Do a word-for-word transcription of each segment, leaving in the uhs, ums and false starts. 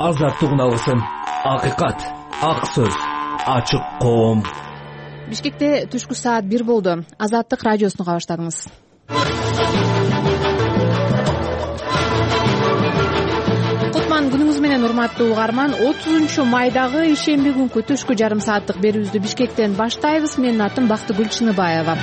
азаттык уналгысын. Акыйкат, ак сөз, ачык коом. Бишкекте түшкү саат бир болду. Азаттык радиосуну уга баштадыңыз. Кутман күнүңүз менен, урматтуу угарман. отузунчу майдагы ишемби күнкү түшкү жарым сааттык берүүбүздү Бишкектен баштайбыз. Менин атым Бактыгүл Чыныбаева.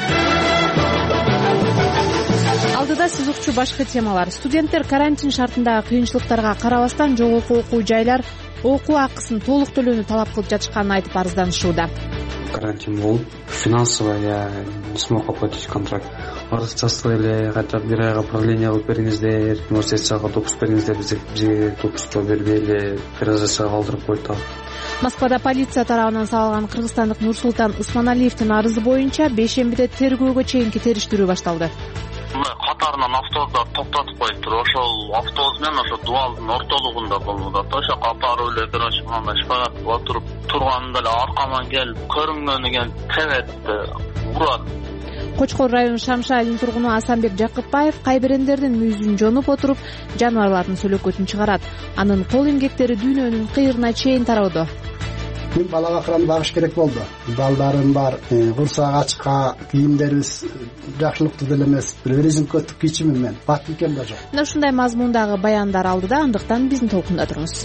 Алдыда сиз укчу башкы темалар. Студенттер карантин шартындагы кыйынчылыктарга карабастан жогорку окуу жайлар окуу акысын толук төлөөнү талап кылып жатышканын айтып арызданышууда. Карантин болуп, финансово я не смог оплатить контракт. Арызчасы эле кайтап бир айга продление кылып бериңиздер, университетке допуск бериңиздер, бизге допуск бербей эле перезачага калтырып койду. Москвада полиция тарабынан салган кыргызстандык Нурсултан Усманалиевдин арызы боюнча бейшембиде тергөөгө чейинки териштирүү башталды. Катарынан автобустар токтотуп коюптур. Ошол автобус менен ошо Дуалдын ортолугунда болуп атат. Ошо катары эле биринчи мында шпагат отуруп турганда эле аркаман келип көрүнгөнүгөн тебет, урат. Кочкор району Шамшы айылынын тургуну Асанбек Жакыпбаев кайбирендердин мүйүзүн жонуп отуруп, жаныбарлардын сөлөкөтүн чыгарат. Анын кол эмгектери дүйнөнүн кыйрына чейин тароодо. Мен балага кыран багыш керек болду. Балдарым бар, курсак ачка, кийимдерибиз жакшылыктуу деле эмес. Бир резинкөттүк кийчимин мен. Батикем да жок. Мына ушундай мазмундагы баяндар алдыда, андыктан биздин толкунда туруңуз.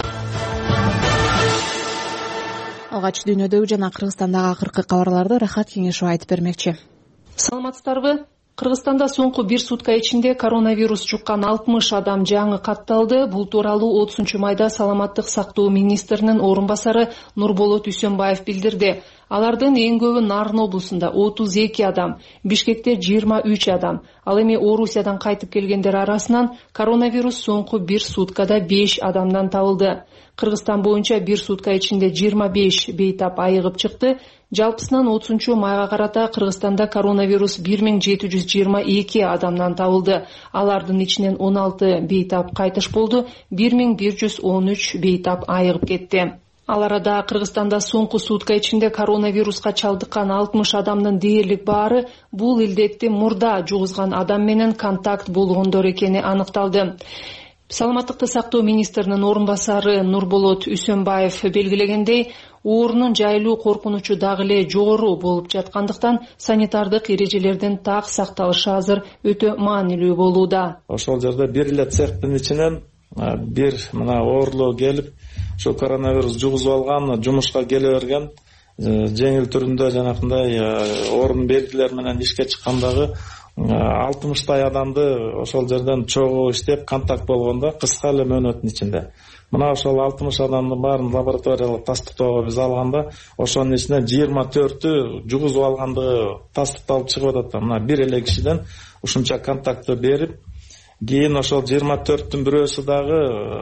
Алгач дүйнөдөгү жана Кыргызстандагы акыркы кабарларды Рахат Кеңешов айтып бермекчи. Саламатсыздарбы? Кыргызстанда соңку бир сутка ичинде коронавирус жуккан алтымыш адам жаңы катталды. Бул тууралуу отузунчу майда Саламаттык сактоо министринин орун басары Нурболот Үсөнбаев билдирди. Алардын эң көбү Нарын облусунда отуз эки адам, Бишкекте жыйырма үч адам. Ал эми Орусиядан кайтып келгендер арасынан коронавирус соңку бир суткада беш адамдан табылды. Кыргызстан боюнча бир сутка ичинде жыйырма беш бейтап айыгып чыкты. Жалпысынан отузунчу майга карата Кыргызстанда коронавирус бир миң жети жүз жыйырма эки адамдан табылды. Алардын ичинен он алты бейтап кайтыш болду, бир миң бир жүз он үч бейтап айыгып кетти. Ал арада Кыргызстанда соңку сутка ичинде коронавируска чалдыккан алтымыш адамдын дээрлик баары бул илдетти мурда жугузган адам менен контакт болгондор экени аныкталды. Саламаттыкты сактоо министринин орун басары Нурболот Үсөнбаев белгилегендей, оорунун жайылуу коркунучу дагы эле жогору болуп жаткандыктан санитардык эрежелердин так сакталышы азыр өтө маанилүү болууда. Ошол жерде бир эле цехтин ичинен бир мына оорулуу келип, ошо коронавирус жугузуп алган, жумушка келе берген, жеңил түрүндө жанакындай орун белгилер менен ишке чыккандагы алтымыштай адамды ошол жерден чогуу иштеп контакт болгондо кыска эле мөөнөттүн ичинде. Мына ошол алтымыш адамдын баарын лабораториялык тастыктоого биз алганда, ошонун ичинен жыйырма төртү жугузуп алгандыгы тастыкталып чыгып атат. Мына бир эле кишиден ушунча контактты берип, кийин ошол жыйырма төрттүн бирөөсү дагы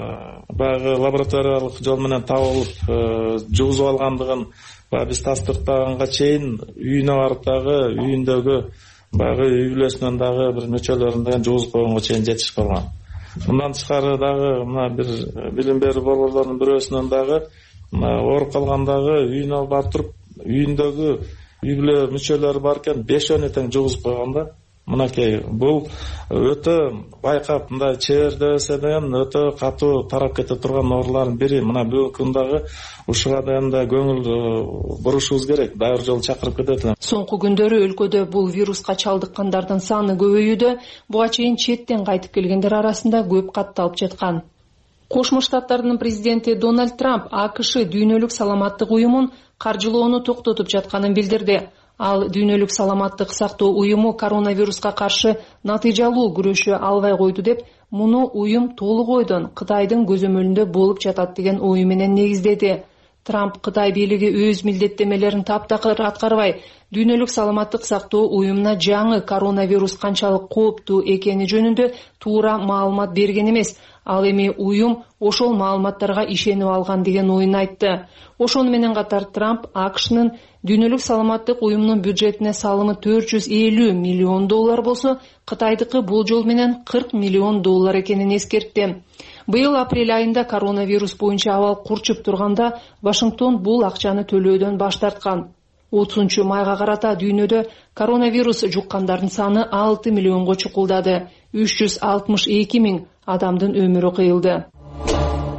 баягы лабораториялык жол менен табылып жугузуп алгандыгын биз тастыктаганга чейин үйүнө барып дагы үйүндөгү баягы үй бүлөсүнөн дагы бир мүчөлөрүн жугузуп койгонго чейин жетишип калган. Мындан тышкары дагы мына бир билим берүү борборлорунун бирөөсүнөн дагы ооруп калгандагы үйүнө барып туруп, үйүндөгү үй бүлө мүчөлөрү бар экен, бешөөнү тең жугузуп койгон да. Мынакей бул өтө байкап мындай чебердесе деген өтө катуу тарап кете турган оорулардын бири. Мына бүгүнкү күндөгү ушуга да көңүл бурушубуз керек. Дайыр жолу чакырып кетет элем. Соңку күндөрү өлкөдө бул вируска чалдыккандардын саны көбөйүүдө. Буга чейин четтен кайтып келгендер арасында көп катталып жаткан. Кошмо Штаттардын президенти Дональд Трамп АКШ дүйнөлүк саламаттык уюмун каржылоону токтотуп жатканын билдирди. Ал дүйнөлүк саламаттык сактоо уюму коронавируска каршы натыйжалуу күрөшө албай койду деп, муну уюм толук ойдон Кытайдын көзөмөлүндө болуп жатат деген ою менен негиздеди. Трамп Кытай бийлиги өз милдеттемелерин таптакыр аткарбай, дүйнөлүк саламаттык сактоо уюмуна жаңы коронавирус канчалык кооптуу экени жөнүндө туура маалымат берген эмес. Ал эми уюм ошол маалыматтарга ишенип алган деген оюн айтты. Ошону менен катар Трамп АКШнын дүйнөлүк саламаттык уюмунун бюджетине салымы төрт жүз элүү миллион доллар болсо, Кытайдыкы бул жол менен кырк миллион доллар экенин эскертти. Быйыл апрель айында коронавирус боюнча абал курчуп турганда Вашингтон бул акчаны төлөөдөн баш тарткан. отузунчу майга карата дүйнөдө коронавирус жуккандардын саны алты миллионго чукулдады. үч жүз алтымыш эки миң адамдын өмүрү кыйылды.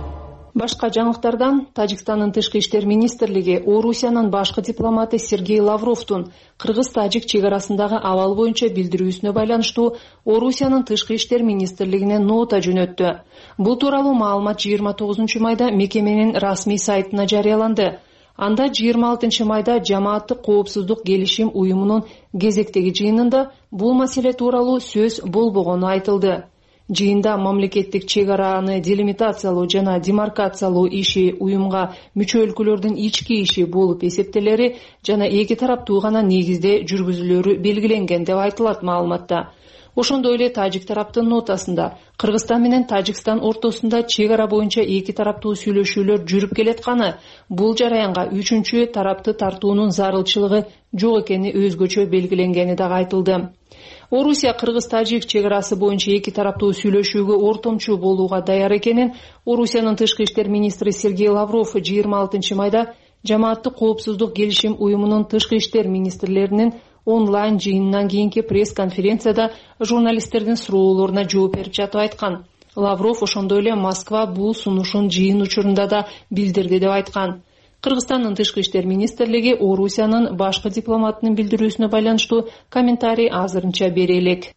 Башка жаңылыктардан Тажикстандын тышкы иштер министрлиги Орусиянын башкы дипломаты Сергей Лавровдун кыргыз-тажик чек арасындагы абал боюнча билдирүүсүнө байланыштуу Орусиянын тышкы иштер министрлигине нота жөнөттү. Бул тууралуу маалымат жыйырма тогузунчу майда мекеменин расмий сайтына жарыяланды. Анда жыйырма алтынчы майда жамааттык коопсуздук келишим уюмунун кезектеги жыйынында бул маселе тууралуу сөз болбогону айтылды. Жыйында мамлекеттик чек араны делимитациялоо жана демаркациялоо иши уюмга мүчө өлкөлөрдүн ички иши болуп эсептелери жана эки тараптуу гана негизде жүргүзүлөрү белгиленген деп айтылат маалыматта. Ошондой эле тажик тараптын нотасында Кыргызстан менен Тажикстан ортосунда чек ара боюнча эки тараптуу сүйлөшүүлөр жүрүп келатканы, бул жараянга үчүнчү тарапты тартуунун зарылчылыгы жок экени өзгөчө белгиленгени дагы айтылды. Орусия Кыргыз-Тажик чек арасы боюнча эки тараптуу сүйлөшүүгө ортомчу болууга даяр экенин Орусиянын тышкы иштер министри Сергей Лавров жыйырма алтынчы майда жамааттык коопсуздук келишим уюмунун тышкы иштер министрлеринин онлайн жыйынынан кийинки пресс-конференцияда журналисттердин суроолоруна жооп берип жатып айткан. Лавров ошондой эле Москва бул сунушун жыйын учурунда да билдирди деп айткан. Кыргызстандын тышкы иштер министрлиги Орусиянын башкы дипломатынын билдирүүсүнө байланыштуу комментарий азырынча бере элек.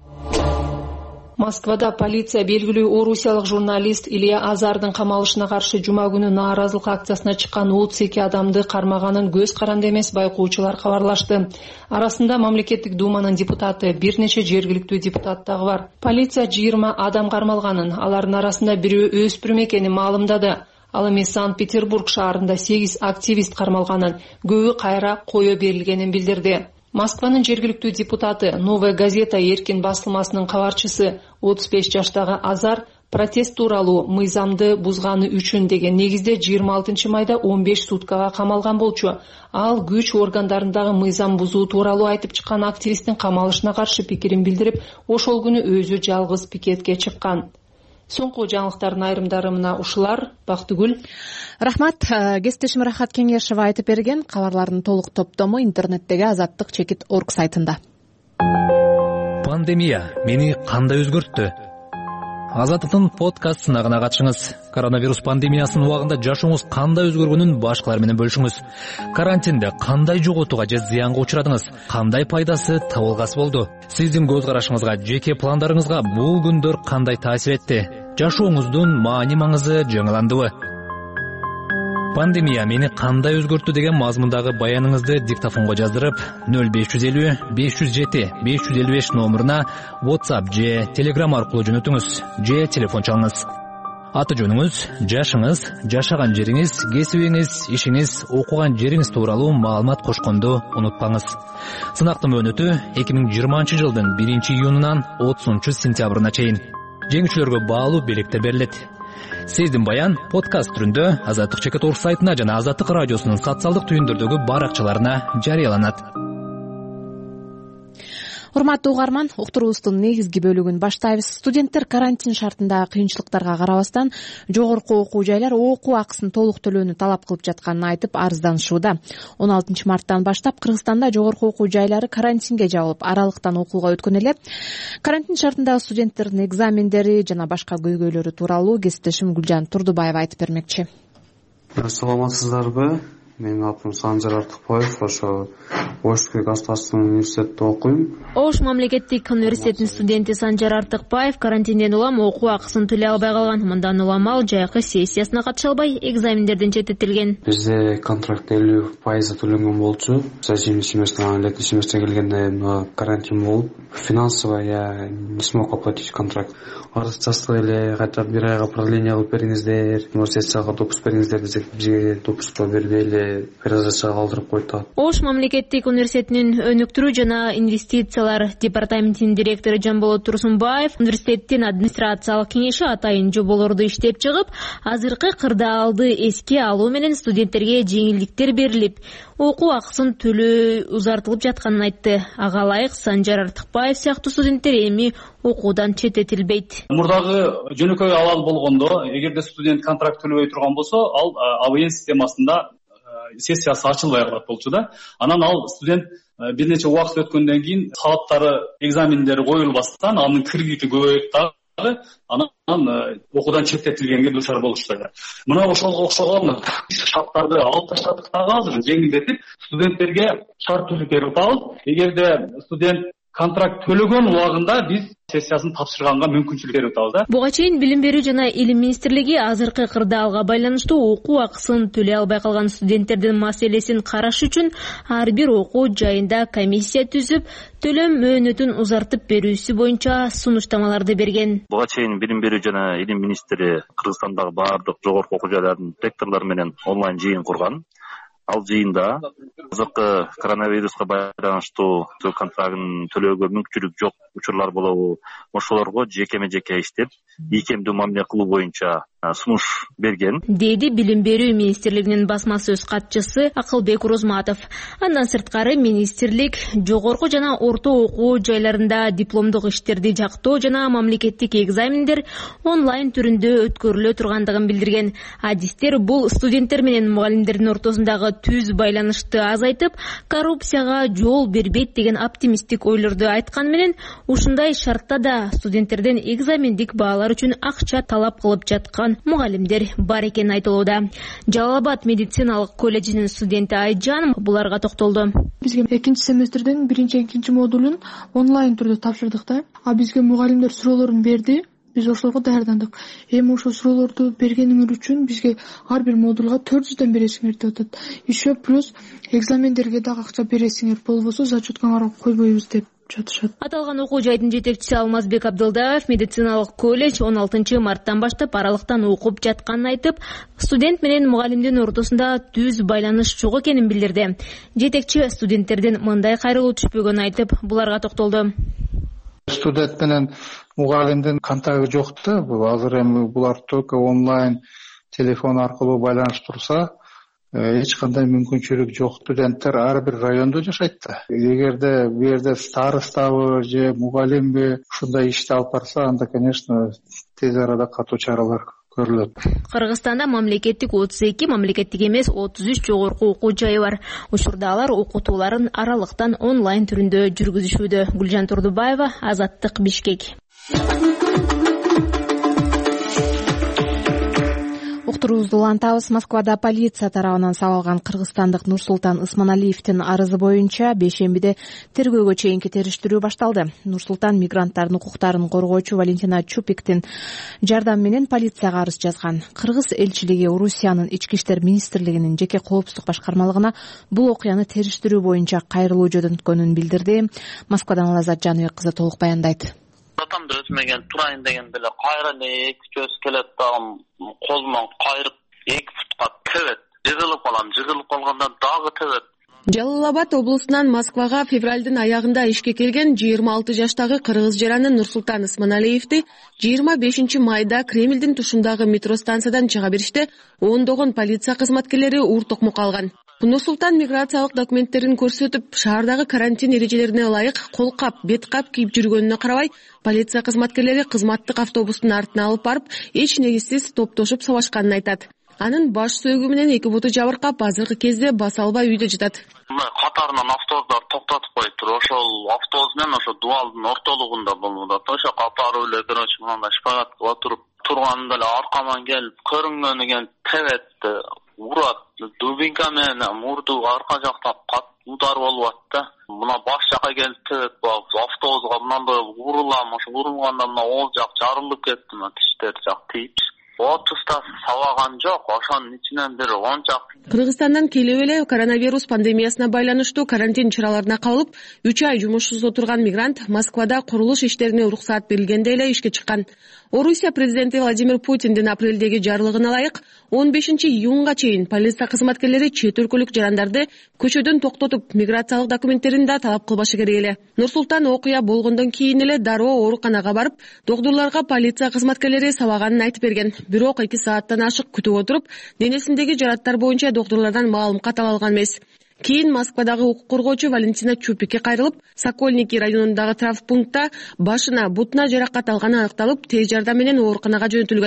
Москвада полиция белгилүү орусиялык журналист Илья Азардын камалышына каршы жума күнү нааразылык акциясына чыккан отуз эки адамды кармаганын көз каранды эмес байкоочулар кабарлашты. Арасында мамлекеттик думанын депутаты, бир нече жергиликтүү депутат дагы бар. Полиция жыйырма адам кармалганын, алардын арасында бирөө өспүрүм экенин маалымдады. Ал эми Санкт-Петербург шаарында сегиз активист кармалганын, көбү кайра кое берилгенин билдирди. Москванын жергиликтүү депутаты, Новая газета эркин басылмасынын кабарчысы отуз беш жаштагы Азар протест тууралуу мыйзамды бузганы үчүн деген негизде жыйырма алтынчы майда он беш суткага камалган болчу. Ал күч органдарындагы мыйзам бузуу тууралуу айтып чыккан активисттин камалышына каршы пикирин билдирип, ошол күнү өзү жалгыз пикетке чыккан. Соңку жаңылыктардын айрымдары мына ушулар. Бактыгүл. Рахмат. Кесиптешим Рахат Кеңешова айтып берген. Кабарлардын толук топтому интернеттеги азаттык чекит точка орг сайтында. Пандемия мени кандай өзгөрттү? Азаттыктын подкаст сынагына катышыңыз. Коронавирус пандемиясынын убагында жашооңуз кандай өзгөргөнүн башкалар менен бөлүшүңүз. Карантинде кандай жоготууга же зыянга учурадыңыз? Кандай пайдасы, табылгасы болду? Сиздин көз карашыңызга, жеке пландарыңызга бул күндөр кандай таасир этти? Жашооңуздун маани маңызы жаңыландыбы? Пандемия мени кандай өзгөрттү деген мазмундагы баяныңызды диктофонго жаздырып, нөл беш жүз элүү беш жүз жети беш жүз элүү беш номуруна WhatsApp же Telegram аркылуу жөнөтүңүз, же телефон чалыңыз. Аты жөнүңүз, жашыңыз, жашаган жериңиз, кесибиңиз, ишиңиз, окуган жериңиз тууралуу маалымат кошконду унутпаңыз. Сынактын мөөнөтү эки миң жыйырманчы жылдын биринчи июнунан отузунчу сентябрына чейин. Жеңүүчүлөргө баалуу белектер берилет. Сиздин баян подкаст түрүндө азаттык чекит точка орг сайтына жана Азаттык радиосунун социалдык түйүндөрдөгү баракчаларына жарыяланат. Урматтуу угарман, уктуруубуздун негизги бөлүгүн баштайбыз. Студенттер карантин шартындагы кыйынчылыктарга карабастан жогорку окуу жайлар окуу акысын толук төлөөнү талап кылып жатканын айтып арызданышууда. он алтынчы марттан баштап Кыргызстанда жогорку окуу жайлары карантинге жабылып, аралыктан окууга өткөн эле. Карантин шартындагы студенттердин экзамендери жана башка көйгөйлөрү тууралуу кесиптешим Гүлжан Турдубаева айтып бермекчи. Саламатсыздарбы? Менин атым Санжар Артыкбаев, ошо Ош государственный университетте окуйм. Ош мамлекеттик университетинин студенти Санжар Артыкбаев карантинден улам окуу акысын төлөй албай калган. Мындан улам ал жайкы сессиясына катыша албай, экзамендерден четтетилген. Бизде контракт элүү пайыз төлөнгөн болчу. Зимний семестрдан летний семестрге келгенде карантин болуп, финансово я не смог оплатить контракт. Арыз жаздык эле, кайта бир айга продление кылып бериңиздер, университетке допуск бериңиздер десек, бизге допуск бербей эле перезачага калтырып койду. Ош мамлекеттик университетинин өнүктүрүү жана инвестициялар департаментинин директору Жамболот Турсунбаев университеттин администрациялык кеңеши атайын жоболорду иштеп чыгып, азыркы кырдаалды эске алуу менен студенттерге жеңилдиктер берилип, окуу акысын төлөө узартылып жатканын айтты. Ага ылайык Санжар Артыкбаев сыяктуу студенттер эми окуудан четтетилбейт. Мурдагы жөнөкөй абал болгондо, эгерде студент контракт төлөбөй турган болсо, ал АВН системасында сессиясы ачылбай калат болчу да. Анан ал студент бир нече убакыт өткөндөн кийин талаптары, экзамендери коюлбастан анын кредити көбөйөт да. анан окуудан четтетилгенге дуушар болушту. Мына ошолго окшогон шарттарды алып таштадык дагы азыр жеңилдетип, студенттерге шарт түзүп берип атабыз. Эгерде студент контракт төлөгөн убагында биз сессиясын тапшырганга мүмкүнчүлүк берип атабыз да. Буга чейин Билим берүү жана Илим министрлиги азыркы кырдаалга байланыштуу окуу акысын төлөй албай калган студенттердин маселесин караш үчүн ар бир окуу жайында комиссия түзүп, төлөм мөөнөтүн узартып берүүсү боюнча сунуштамаларды берген. Буга чейин Билим берүү жана Илим министри Кыргызстандагы баардык жогорку окуу жайлардын ректорлору менен онлайн жыйын курган. Ал жыйында азыркы коронавируска байланыштуу контрактын төлөөгө мүмкүнчүлүк жок учурлар болобу, ошолорго жекеме жеке иштеп, ийкемдүү мамиле кылуу боюнча сунуш берген, деди Билим берүү министрлигинин басма сөз катчысы Акылбек Розматов. Андан сырткары министрлик жогорку жана орто окуу жайларында дипломдук иштерди жактоо жана мамлекеттик экзамендер онлайн түрүндө өткөрүлө тургандыгын билдирген. Адистер бул студенттер менен мугалимдердин ортосундагы түз байланышты азайтып, коррупцияга жол бербейт деген оптимисттик ойлорду айткан менен, ушундай шартта да студенттерден экзамендик баалар үчүн акча талап кылып жаткан мугалимдер бар экени айтылууда. Жалал-Абад медициналык колледжинин студенти Айжан буларга токтолду. Бизге экинчи семестрден биринчи, экинчи модулун онлайн түрдө тапшырдык да. А бизге мугалимдер суроолорун берди. Биз ошолорго даярдандык. Эми ошол суроолорду бергениңер үчүн бизге ар бир модулга төрт жүздөн бересиңер деп атат. Еще плюс экзамендерге дагы акча бересиңер, болбосо зачеткаңарга койбойбуз деп жатышат. Аталган окуу жайдын жетекчиси Алмазбек Абдылдаев медициналык колледж он алтынчы марттан баштап аралыктан окуп жатканын айтып, студент менен мугалимдин ортосунда түз байланыш жок экенин билдирди. Жетекчи студенттердин мындай кайрылуу түшпөгөнүн айтып, буларга токтолду. Студент менен мугалимдин контакты жок да, бул азыр эми булар только онлайн телефон аркылуу байланыштырса, эч кандай мүмкүнчүлүк жок. Студенттер ар бир райондо жашайт да. Эгерде бу жерде старостабы же мугалимби ушундай ишти алып барса, анда, конечно, тез арада катуу чаралар көрүлөт. Кыргызстанда мамлекеттик отуз эки, мамлекеттик эмес отуз үч жогорку окуу жайы бар. Учурда алар окутууларын аралыктан онлайн түрүндө жүргүзүшүүдө. Гүлжан Турдубаева, Азаттык, Бишкек. Уктуруубузду улантабыз. Москвада полиция тарабынан сабалган кыргызстандык Нурсултан Ысманалиевдин арызы боюнча бейшембиде тергөөгө чейинки териштирүү башталды. Нурсултан мигранттардын укуктарын коргоочу Валентина Чупиктин жардамы менен полицияга арыз жазган. Кыргыз элчилиги Орусиянын ички иштер министрлигинин жеке коопсуздук башкармалыгына бул окуяны териштирүү боюнча кайрылуу жөнөткөнүн билдирди. Москвадан Алазат Жаныбек кызы толук баяндайт. Атамды өзмеген турайын деген беле кайра эле эки көз келет дагы колуман кайрып эки футка тебет. Жыгылып калам, жыгылып калганда дагы тебет. Жалал-Абад облусунан Москвага февралдын аягында ишке келген жыйырма алты жаштагы кыргыз жараны Нурсултан Ысманалиевди жыйырма бешинчи майда Кремлдин тушундагы метро станциядан чыга бериште ондогон полиция кызматкерлери ур токмокко алган. Нурсултан миграциялык документтерин көрсөтүп, шаардагы карантин эрежелерине ылайык колкап, беткап кийип жүргөнүнө карабай, полиция кызматкерлери кызматтык автобустун артына алып барып, эч негизсиз топтошуп сабашканын айтат. Анын баш сөөгү менен эки буту жабыркап, азыркы кезде баса албай үйдө жатат. Катарынан автобустар токтотуп коюптур. Ошол автобус менен ошо дубалдын ортолугунда болуп атат. Ошо катары эле короче мындай шпагат кыла туруп турганда эле аркаман келип көрүнгөнү келип тебетти, урат. Дубинка менен мурду арка жактан кат удар болуп атты. Мына баш жака келип тебет, автобуска мындай урулам, ошо урулганда мына ол жак жарылып кетти, мына тиштер жак тийип. Отузда сабаган жок, ошонун ичинен бир он жак. Кыргызстандан келип эле коронавирус пандемиясына байланыштуу карантин чараларына кабылып, үч ай жумушсуз отурган мигрант Москвада курулуш иштерине уруксаат берилгенде эле ишке чыккан. Орусия президенти Владимир Путиндин апрелдеги жарлыгына ылайык он бешинчи июнга чейин полиция кызматкерлери чет өлкөлүк жарандарды көчөдөн токтотуп, миграциялык документтерин да талап кылбашы керек эле. Нурсултан окуя болгондон кийин эле дароо ооруканага барып, доктурларга полиция кызматкерлери сабаганын айтып берген. Бирок эки сааттан ашык күтүп отуруп, денесиндеги жараттар боюнча доктурлардан маалым кат ала алган эмес. Кийин Москвадагы укук коргоочу Валентина Чупикке кайрылып, Сокольники районундагы травмпунктта башына, бутуна жаракат алганы аныкталып, тез жардам менен ооруканага жөнөтүлгөн.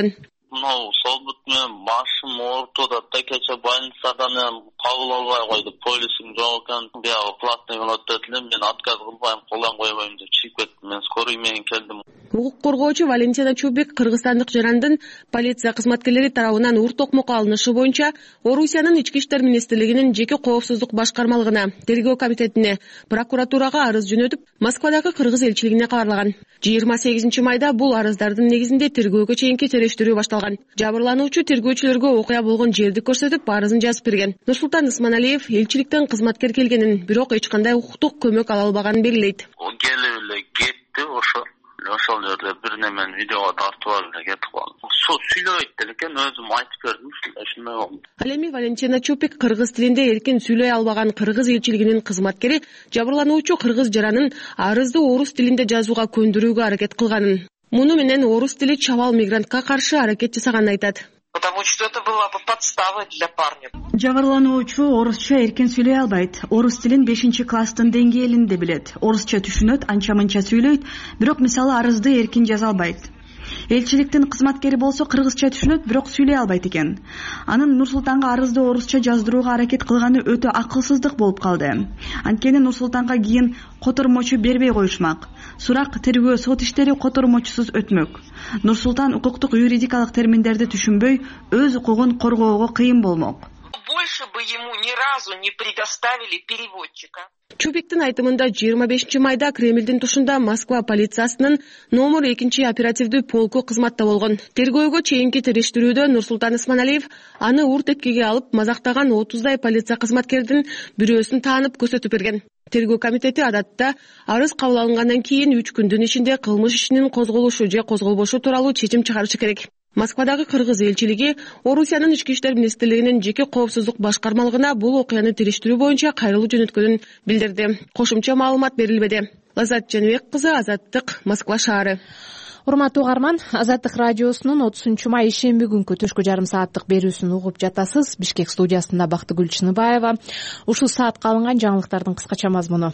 мынау сол бут менен башым ооруп атат да, кече больницадан эми кабыл албай койду, полисим жок экен, биягы платный болот дедилер, мен отказ кылбайм, колон койбойм деп чыгып кеттим. Мен скорый менен келдим. Укук коргоочу Валентина Чубик кыргызстандык жарандын полиция кызматкерлери тарабынан ур токмокко алынышы боюнча Орусиянын ички иштер министрлигинин жеке коопсуздук башкармалыгына, тергөө комитетине, прокуратурага арыз жөнөтүп, Москвадагы кыргыз элчилигине кабарлаган. жыйырма сегизинчи майда бул арыздардын негизинде тергөөгө чейинки териштирүү башталган. Жабырлануучу тергөөчүлөргө окуя болгон жерди көрсөтүп, арызын жазып берген. Нурсултан Исманалиев элчиликтен кызматкер келгенин, бирок эч кандай укуктук көмөк ала албаганын белгилейт. Келип эле кетти, ошо ошол жерде бир немени видеого тартып алып эле кетип калды. Сол сүйлөйт экен, өзүм айтып бердим, ошондой болду. Ал эми Валентина Чупик кыргыз тилинде эркин сүйлөй албаган кыргыз элчилигинин кызматкери жабырлануучу кыргыз жаранын арызды орус тилинде жазууга көндүрүүгө аракет кылганын. Муну менен орус тили чабал мигрантка каршы аракет жасаганын айтат. Потому что это была бы подстава для парня. Жабырлануучу орусча эркин сүйлөй албайт. Орус тилин бешинчи класстын деңгээлинде билет. Орусча түшүнөт, анча-мынча сүйлөйт, бирок мисалы арызды эркин жаза албайт. Элчиликтин кызматкери болсо кыргызча түшүнөт, бирок сүйлөй албайт экен. Анын Нурсултанга арызды орусча жаздырууга аракет кылганы өтө акылсыздык болуп калды. Анткени Нурсултанга кийин котормочу бербей коюшмак. Сурак тергөө сот иштери котормочусуз өтмөк. Нурсултан укуктук юридикалык терминдерди түшүнбөй, өз укугун коргоого кыйын болмок. Больше бы ему ни разу не предоставили переводчика. Чубиктин айтымында жыйырма бешинчи майда Кремлдин тушунда Москва полициясынын номер экинчи оперативдүү полку кызматта болгон. Тергөөгө чейинки териштирүүдө Нурсултан Исманалиев аны ур тепкиге алып, мазактаган отуздай полиция кызматкердин бирөөсүн таанып көрсөтүп берген. Тергөө комитети адатта арыз кабыл алынгандан кийин үч күндүн ичинде кылмыш ишинин козголушу же козголбошу тууралуу чечим чыгарышы керек. Москвадагы кыргыз элчилиги Орусиянын ички иштер министрлигинин жеке коопсуздук башкармалыгына бул окуяны териштирүү боюнча кайрылуу жөнөткөнүн билдирди. Кошумча маалымат берилбеди. Лазат Жаныбек кызы, Азаттык, Москва шаары. Урматтуу угарман, Азаттык радиосунун отузунчу май ишемби күнкү түшкү жарым сааттык берүүсүн угуп жатасыз. Бишкек студиясында Бактыгүл Чыныбаева. Ушул саатка алынган жаңылыктардын кыскача мазмуну.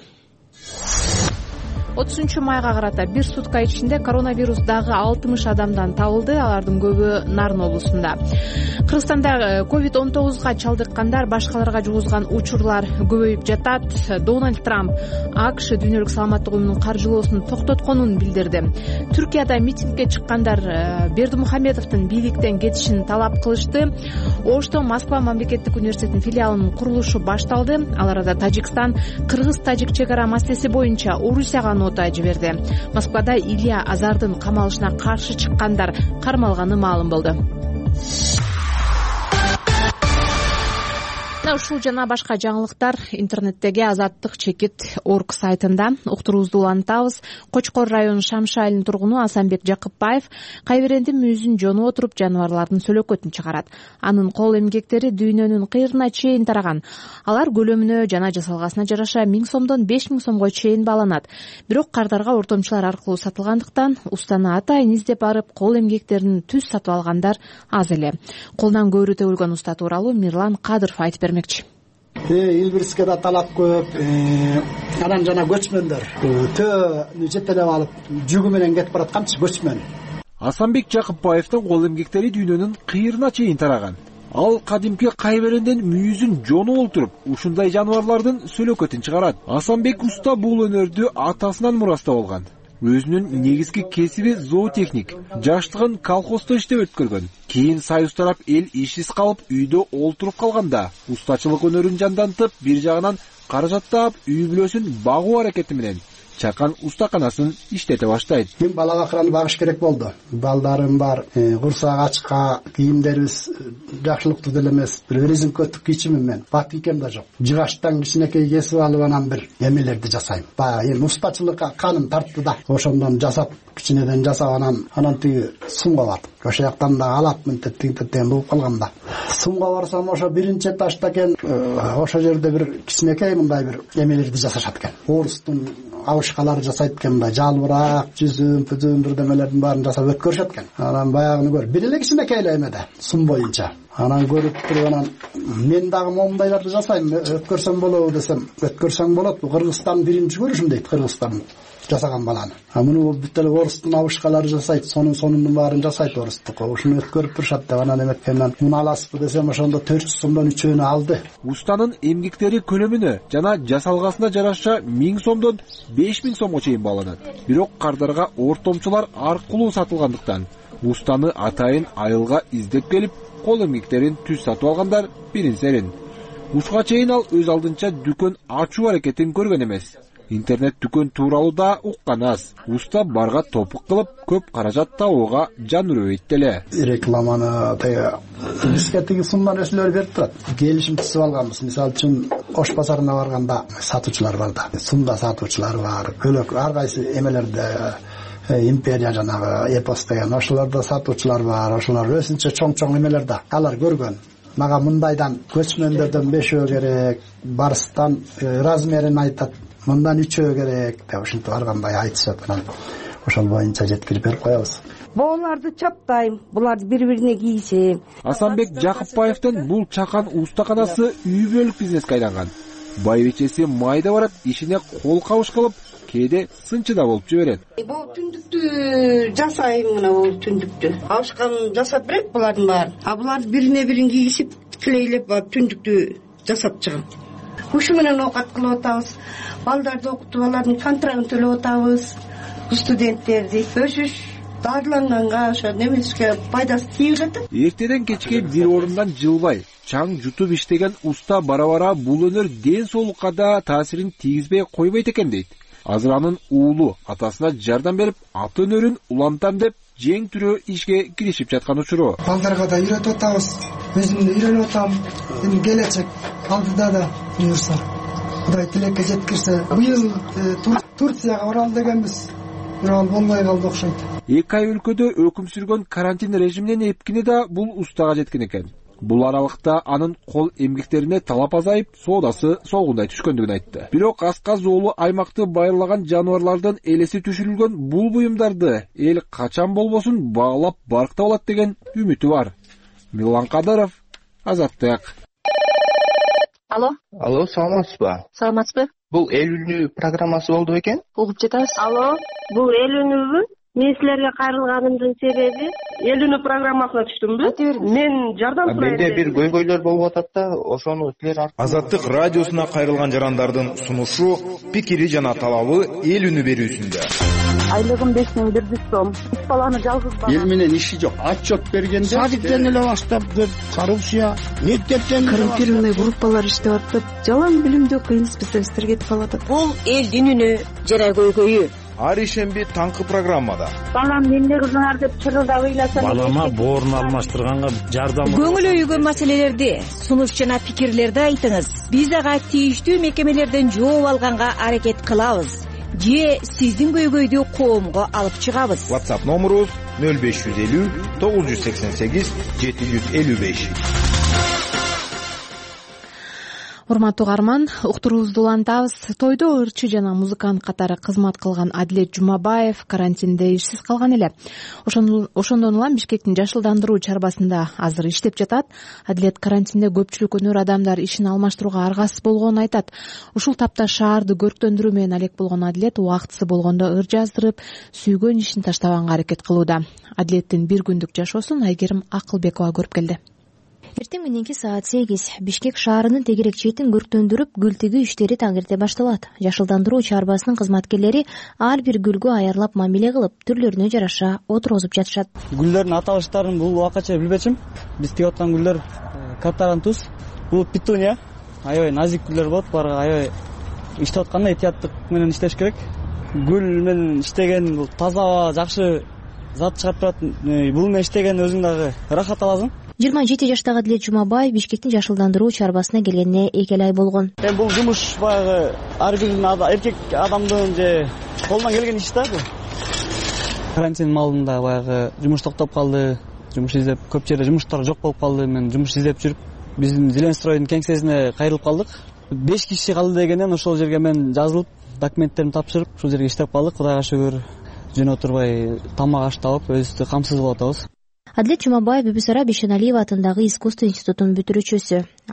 отузунчу майга карата бир сутка ичинде коронавирус дагы алтымыш адамдан табылды. Алардын көбү Нарын облусунда. Кыргызстанда ковид он тогузга чалдыккандар башкаларга жугузган учурлар көбөйүп жатат. Дональд Трамп АКШ дүйнөлүк саламаттык уюмунун каржылоосун токтотконун билдирди. Түркияда митингге чыккандар Бердимухамедовдун бийликтен кетишин талап кылышты. Ошто Москва мамлекеттик университетинин филиалынын курулушу башталды. Ал арада Тажикстан кыргыз-тажик чек ара маселеси боюнча Орусияга нота жиберди. Москвада Илья Азардын камалышына каршы чыккандар кармалганы маалым болду. Ушул жана башка жаңылыктар интернеттеги азаттык чекит точка орг сайтында. Уктуруубузду улантабыз. Кочкор району Шамшы айылынын тургуну Асанбек Жакыпбаев кайберендин мүйүзүн жонуп отуруп жаныбарлардын сөлөкөтүн чыгарат. Анын кол эмгектери дүйнөнүн кыйрына чейин тараган. Алар көлөмүнө жана жасалгасына жараша миң сомдон беш миң сомго чейин бааланат. Бирок кардарга ортомчулар аркылуу сатылгандыктан устаны атайын издеп барып кол эмгектерин түз сатып алгандар аз эле. Колдон көөрү төгүлгөн уста тууралуу Мирлан Кадыров айтып бермекчи. Илбириске да талап көп. Анан жана көчмөндөр төө жетелеп алып жүгү менен кетип баратканчы көчмөн. Асанбек Жакыпбаевдин кол эмгектери дүйнөнүн кыйрына чейин тараган. Ал кадимки кайберендин мүйүзүн жонуп олтуруп, ушундай жаныбарлардын сөлөкөтүн чыгарат. Асанбек уста бул өнөрдү атасынан мурастап алган. Өзүнүн негизги кесиби зоотехник. Жаштыгын колхоздо иштеп өткөргөн. Кийин Союз тарап эл ишсиз калып, үйдө олтуруп калганда, устачылык өнөрүн жандантып, бир жагынан каражат таап, үй бүлөсүн багуу аракети менен чакан устаканасын иштете баштайт. Мен балага кыран багыш керек болду. Балдарым бар, курсак ачка, кийимдерибиз жакшылыктуу деле эмес. Бир резинкөттүк кийчимин мен. Бат кийкем да жок. Жыгачтан кичинекей кесип алып анан бир эмелерди жасайм. Баягы эми устачылыкка каным тартты да. Ошондон жасап, кичинеден жасап анан анан тиги сумга бардым. Ошо жактан да алат мынтип тиги болуп калганда. Сумга барсам ошо биринчи этажда экен, ошо жерде бир кичинекей мындай бир эмелерди жасашат экен. Орустун абышкалары жасайт экен, мындай жалбырак, жүзүм, пүзүм бирдемелердин баарын жасап өткөрүшөт экен. Анан баягыны көр. Бир эле кичинекей эле эмеде, сум боюнча. Анан көрүп туруп анан мен дагы момундайларды жасайм, өткөрсөм болобу десем, өткөрсөң болот. Бу Кыргызстан биринчи көрүшүм дейт, Кыргызстан. жасаган баланы. А муну бүт эле орустун абышкалары жасайт, сонун сонунун баарын жасайт орустук. Ушуну өткөрүп турушат деп анан эметкенен муну аласызбы десем ошондо төрт жүз сомдон үчөөнү алды. Устанын эмгектери көлөмүнө жана жасалгасына жараша миң сомдон беш миң сомго чейин бааланат. Бирок кардарга ортомчулар аркылуу сатылгандыктан устаны атайын айылга издеп келип, кол эмгектерин түз сатып алгандар бирин-серин. Ушуга чейин ал өз алдынча дүкөн ачуу аракетин көргөн эмес. Интернет дүкөн тууралуу да уккан аз. Уста барга топук кылып, көп каражат табууга жан үрөйт деле. Рекламаны теге бизге тиги сумман өсүлөр берип турат. Келишим түзүп алганбыз. Мисалы үчүн Ош базарына барганда сатуучулар бар да. Сумда сатуучулар бар. Көлөк ар кайсы эмелерде империя жанагы эпос деген ошолордо сатуучулар бар. Ошолор өзүнчө чоң-чоң эмелер да. Алар көргөн. Мага мындайдан көчмөндөрдөн бешөө керек, барыстан размерин айтат, мындан үчөө керек деп ушинтип баргандай айтышат. Анан ошол боюнча жеткирип берип коебуз. Бооларды чаптайм, булар бири-бирине кийишет. Асанбек Жакыпбаевдин бул чакан устаканасы үй бүлөлүк бизнеске айланган. Байбичеси майда барат, ишине кол кабыш кылып, кээде сынчыда болуп жиберет. Бул түндүктү жасайм, мына бул түндүктү. Абышкан жасап берет булардын баарын. А булар бирине бирин кийишип, тилейлеп барып түндүктү жасап чыгам. Ушу менен оокат кылып атабыз. Балдарды окутуп, алардын контрагын төлөп атабыз. Студенттерди өсүш дарыланганга ошо немеске пайдасы тийип жатат. Эртеден кечке бир орундан жылбай, чаң жутуп иштеген уста бара-бара бул өнөр ден соолукка да таасирин тийгизбей койбойт экен дейт. Азыр анын уулу атасына жардам берип, ат өнөрүн улантам деп жең түрөө ишке киришип жаткан учуру. Балдарга да үйрөтүп атабыз, өзүм да үйрөнүп атам. Эми келечек алдыда да буюрса, Кудай тилекке жеткирсе, быйыл Турцияга баралы дегенбиз. Бирок болбой калды окшойт. Эки ай өлкөдө өкүм сүргөн карантин режиминен эпкини да бул устага жеткен экен. Бул аралыкта анын кол эмгектерине талап азайып, соодасы солгундай түшкөндүгүн айтты. Бирок аска зоолу аймакты байырлаган жаныбарлардын элеси түшүрүлгөн бул буюмдарды эл качан болбосун баалап баркта болот деген үмүтү бар. Милан Кадыров, Азаттык. Алло. Алло, саламатсызбы? Саламатсызбы? Бул эл үнү программасы болду экен? Угуп жатабыз. Алло, бул эл үнүбү? Мен силерге кайрылганымдын себеби эл үнү программасына түштүмбү? Мен жардам сурайм. Менде бир көйгөйлөр болуп атат да, ошону силер Азаттык радиосуна кайрылган жарандардын сунушу, пикири жана талабы эл үнү берүүсүндө. Айлыгым беш миң бир жүз сом. Үч баланы жалгыз бала. Эл менен иши жок. Отчет бергенде садиктен эле баштап коррупция, мектептен коррумпированный группалар иштеп атат. Жалаң билимдүү кыйын специалисттер кетип калат. Бул элдин үнү жана көйгөйү. Ар ишемби таңкы программада. Балам эмне кылдыңар деп чырылдап ыйласам. Балама боорун алмаштырганга жардам. Көңүл өйгөн маселелерди, сунуш жана пикирлерди айтыңыз. Биз ага тийиштүү мекемелерден жооп алганга аракет кылабыз. Же сиздин көйгөйдү коомго алып чыгабыз. WhatsApp номерубуз нөл беш жүз элүү тогуз жүз сексен сегиз жети жүз элүү беш. Урматтуу угарман, уктуруубузду улантабыз. Тойдо ырчы жана музыкант катары кызмат кылган Адилет Жумабаев карантинде ишсиз калган эле. Ошондон улам Бишкектин жашылдандыруу чарбасында азыр иштеп жатат. Адилет карантинде көпчүлүк өнөр адамдар ишин алмаштырууга аргасыз болгонун айтат. Ушул тапта шаарды көрктөндүрүү менен алек болгон Адилет убактысы болгондо ыр жаздырып, сүйгөн ишин таштабаганга аракет кылууда. Адилеттин бир күндүк жашоосун Айгерим Акылбекова көрүп келди. Эртең мененки саат сегиз Бишкек шаарынын тегерек четин көрктөндүрүп, гүл тигүү иштери таң эрте башталат. Жашылдандыруу чарбасынын кызматкерлери ар бир гүлгө аярлап мамиле кылып, түрлөрүнө жараша отургузуп жатышат. Гүлдөрдүн аталыштарын бул убакача билбечим. Биз тиеп аткан гүлдөр катарантус, бул петуния, аябай назик гүлдөр болот. Буларга аябай иштеп атканда этияттык менен иштеш керек. Гүл менен иштеген бул таза, жакшы зат чыгарып турат. Бул менен иштеген өзүң дагы рахат аласың. жыйырма жети жаштагы Адилет Жумабаев Бишкектин жашылдандыруу чарбасына келгенине эки ай болгон. Эми бул жумуш баягы ар бир эркек адамдын же колунан келген иш да бул. Карантин маалында баягы жумуш токтоп калды, жумуш издеп көп жерде жумуштар жок болуп калды. Мен жумуш издеп жүрүп, биздин Зеленстройдун кеңсесине кайрылып калдык. беш киши калды дегенен ошол жерге мен жазылып, документтеримди тапшырып, ушул жерге иштеп калдык. Кудайга шүгүр, жөн отурбай тамак аш табып, өзүбүздү камсыз болуп атабыз. Адилет Жумабаев Бибисара Бишеналиева атындагы искусство институтунун бүтүрүүчүсү. Ал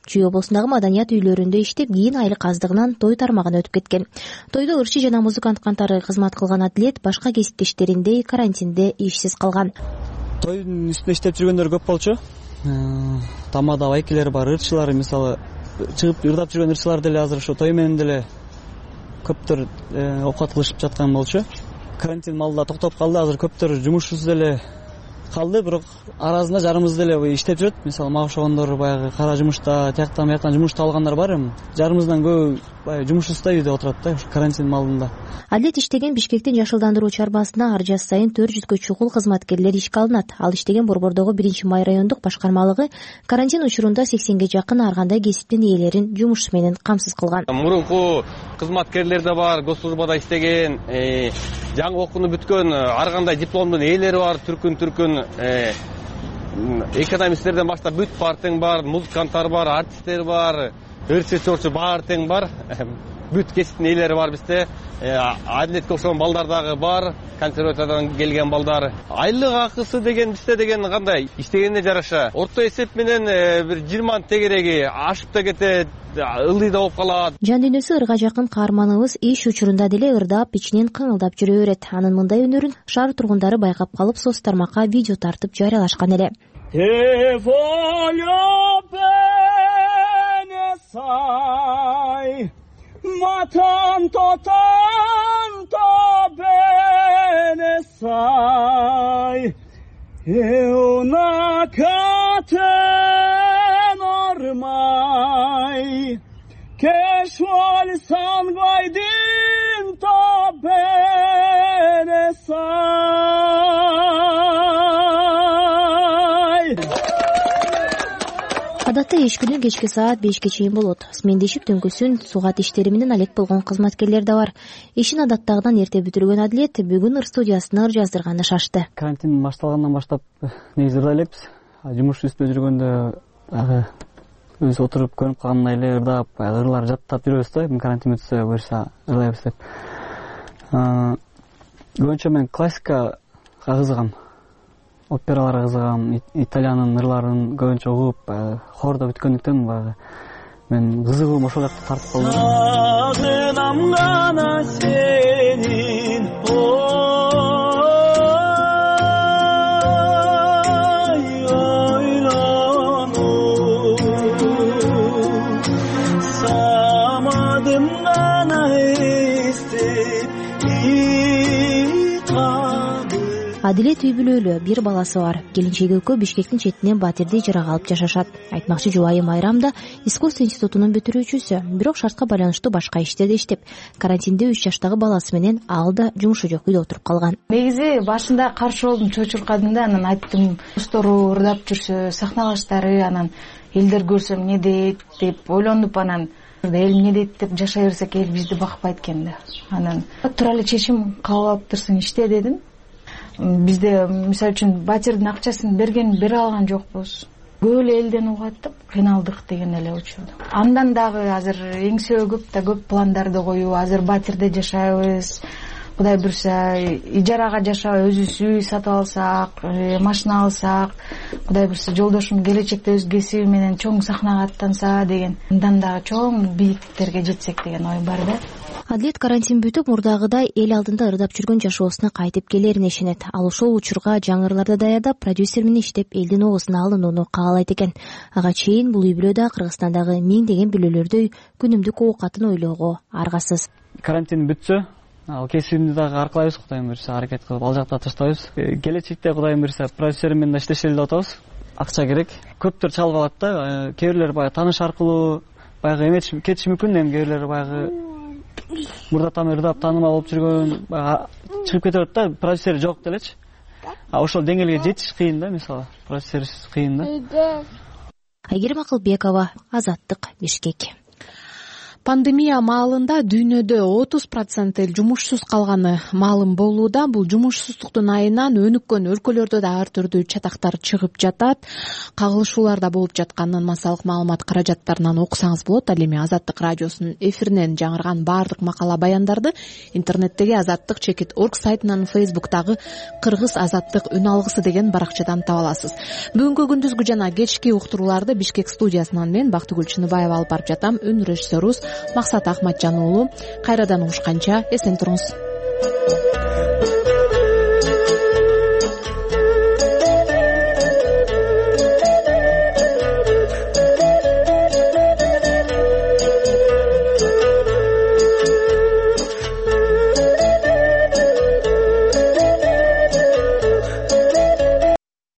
Чүй облусундагы маданият үйлөрүндө иштеп, кийин айлык аздыгынан той тармагына өтүп кеткен. Тойдо ырчы жана музыкант кантары кызмат кылган атлет башка кесиптештериндей карантинде ишсиз калган. Тойдун үстүндө иштеп жүргөндөр көп болчу. Тамада байкелер бар, ырчылар, мисалы чыгып ырдап жүргөн ырчылар деле азыр ошо той менен деле көптөр оокат кылышып жаткан болчу. Карантин маалында токтоп калды, азыр көптөр жумушсуз деле калды, бирок арасында жарымыбыз деле иштеп жүрөт. Мисалы мага окшогондор баягы кара жумушта, тияктан бияктан жумуш табылгандар бар эми. Жарымыбыздан көбү баягы жумушсуз да үйдө отурат да карантин маалында. Адлет иштеген Бишкектин жашылдандыруу чарбасына ар жаз сайын төрт жүзгө чукул кызматкерлер ишке алынат. Ал иштеген Борбордогу биринчи май райондук башкармалыгы карантин учурунда сексенге жакын ар кандай кесиптин ээлерин жумуш менен камсыз кылган. Мурунку кызматкерлер да бар, госслужбада иштеген, жаңы окууну бүткөн ар кандай дипломдун ээлери бар, түркүн-түркүн экономисттерден баштап бүт бар тең бар, музыканттар бар, артисттер бар, ырчы чорчу баары тең бар. Бүт кесиптин ээлери бар бизде. Адлетке окшогон балдар дагы бар, консерваториядан келген балдар. Айлык акысы деген бизде деген кандай? Иштегенде жараша. Орто эсеп менен бир жыйырма тегереги ашып да кетет, ылдый да болуп калат. Жан дүйнөсү ырга жакын каарманыбыз иш учурунда деле ырдап, ичинен кыңылдап жүрө берет. Анын мындай өнөрүн шаар тургундары байкап калып, соц тармакка видео тартып жарыялашкан эле. Matan totan to bene sai Euna katen ormai Keşval sangaydin to bene sai Адатта эч күнү кечки саат бешке чейин болот. Смендешип түнкүсүн сугат иштери менен алек болгон кызматкерлер да бар. Ишин адаттагыдан эрте бүтүргөн Адлет бүгүн ыр студиясына ыр жаздырганы шашты. Карантин башталгандан баштап негизи ырда элекпиз. Жумуш үстүндө жүргөндө ага өзү отуруп көрүнүп калгандай эле ырдап, ырлар жаттап жүрөбүз да. Карантин бүтсө буюрса ырдайбыз деп. Көбүнчө мен классика кызыгам. Операларга кызыгам, итальяндын ырларын көбүнчө угуп, хордо бүткөндүктөн баягы мен кызыгуум ошол жакта тартып калды. Сагынам гана сенин ой ойлону самадым гана эстеп Аделет үй бүлөлүү, бир баласы бар. Келинчеги экөө Бишкектин четинен батирде ижарага алып жашашат. Айтмакчы жубайым Айрам да искусство институтунун бүтүрүүчүсү, бирок шартка байланыштуу башка иштерде иштеп, карантинде үч жаштагы баласы менен ал да жумушу жок үйдө отуруп калган. Негизи башында каршы болдум, чочуркадым да, анан айттым, достору ырдап жүрсө, сахналаштары, анан элдер көрсө эмне дейт деп ойлонуп, анан эл эмне дейт деп жашай берсек, эл бизди бакпайт экен да. Анан тура эле чечим кабыл алып турсуң, иште дедим. Бизде мисалы үчүн батирдин акчасын берген бере алган жокпуз. Көп эле элден угаттык, кыйналдык деген эле учурда. Андан дагы азыр эң көп да көп пландарды коюу, азыр батирде жашайбыз. Кудай буюрса, ижарага жашап өзүбүз үй сатып алсак, машина алсак, кудай буюрса жолдошум келечекте өз кесиби менен чоң сахнага аттанса деген, андан дагы чоң бийиктиктерге жетсек деген ой бар да. Адлет карантин бүтүп, мурдагыдай эл алдында ырдап жүргөн жашоосуна кайтып келерине ишенет. Ал ошол учурга жаңы ырларды даярдап, продюсер менен иштеп, элдин оозуна алынууну каалайт экен. Ага чейин бул үй бүлөдө Кыргызстандагы миңдеген бүлөлөрдөй күнүмдүк оокатын ойлоого аргасыз. Карантин бүтсө, ал кесибимди дагы аркылайбыз, кудайым буюрса, аракет кылып ал жакта таштайбыз. Келечекте кудайым буюрса продюсерим менен да иштешели деп атабыз. Акча керек. Көптөр чалып алат да, кээ бирлер баягы тааныш аркылуу баягы эметип кетиши мүмкүн, эми кээ бирлер баягы мурда там ырдап таанымал болуп жүргөн баягы чыгып кете берет да, продюсер жок делечи. А ошол деңгээлге жетиш кыйын да, мисалы, продюсерсиз кыйын да. Айгерим Акылбекова, Азаттык, Бишкек. Пандемия маалында дүйнөдө отуз процент эл жумушсуз калганы маалым болууда. Бул жумушсуздуктун айынан өнүккөн өлкөлөрдө да ар түрдүү чатактар чыгып жатат. Кагылышуулар да болуп жатканын массалык маалымат каражаттарынан окусаңыз болот. Ал эми Азаттык радиосунун эфиринен жаңырган баардык макала баяндарды интернеттеги азаттык чекит орг сайтынан, фейсбуктагы кыргыз азаттык үн алгысы деген баракчадан таба аласыз. Бүгүнкү күндүзгү жана кечки уктурууларды Бишкек студиясынан мен Бактыгүл Чыныбаева алып барып жатам. Үн режиссерубуз Максат Ахматжан уулу. Кайрадан угушканча эсен туруңуз.